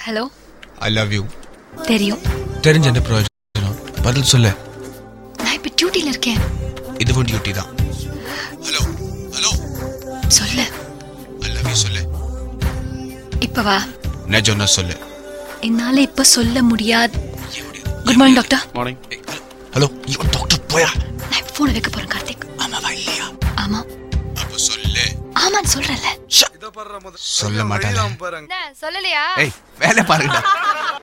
Hello. I love you. தெரியும். தெரிஞ்ச என்ன பிரயோஜனம்? பதில் சொல்லு. நான் இப்ப டியூட்டில இருக்கேன். இதுவும் டியூட்டி தான். ஹலோ ஹலோ சொல்லு. ஐ லவ் யூ சொல்லு. இப்ப வா. நிஜம்னா சொல்லு. என்னால இப்ப சொல்ல முடியாது. Good morning doctor. Morning. Hello ஐயோ டாக்டர் போயா. நான் இப்ப போன் வைக்க போறேன் கார்த்திக். ஆமாவா இல்லையா? ஆமா. அப்ப சொல்லு. ஆமான்னு சொல்றேன்ல. சொல்ல மாட்டேன். சொல்லலையா? ஏய் வேலை பாருங்கடா.